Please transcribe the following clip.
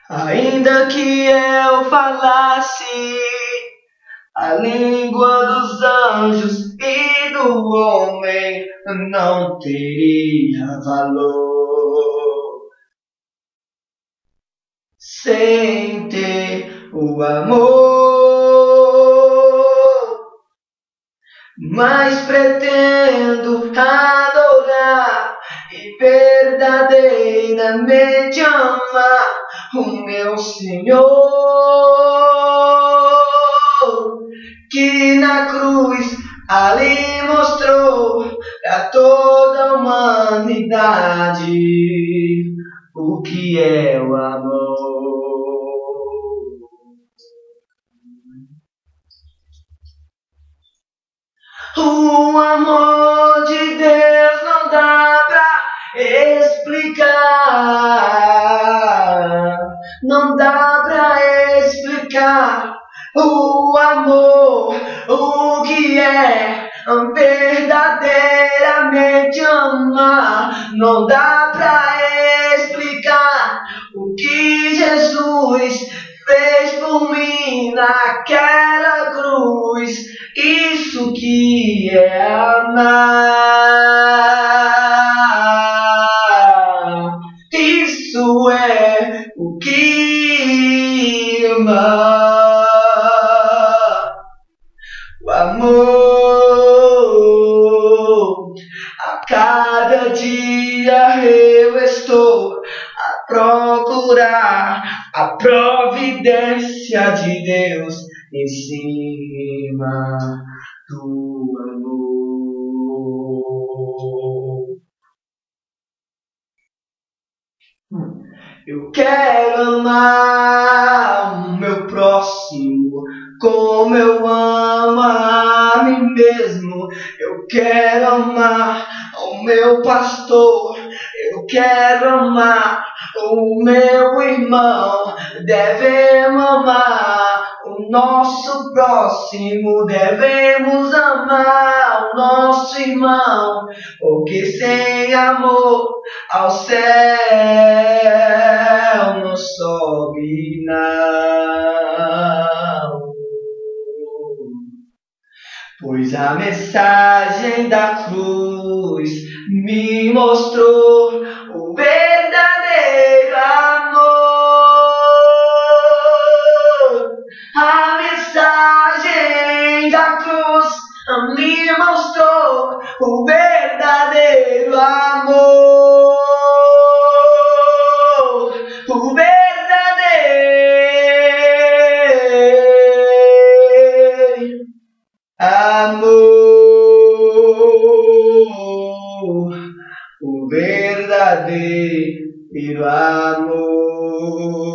Ainda que eu falasse a língua dos anjos e do homem, não teria valor sem ter o amor. Mas pretendo adorar e verdadeiramente amar o meu Senhor, que na cruz ali mostrou a toda a humanidade o que é o amor. O amor de Deus não dá pra explicar, não dá pra explicar o amor, o que é verdadeiramente amar. Não dá pra explicar o que Jesus fez por mim naquela cruz. Isso que é amar, isso é o que amar. O amor, a cada dia eu estou a procurar a providência de Deus em cima do amor. Eu quero amar o meu próximo como eu amo a mim mesmo. Eu quero amar o meu pastor, eu quero amar o meu irmão. Devemos amar o nosso próximo, devemos amar o nosso irmão, porque sem amor ao céu não sobe não. Pois a mensagem da cruz me mostrou o verdadeiro amor. A mensagem da cruz me mostrou o verdadeiro amor. O verdadeiro amor, o verdadeiro amor.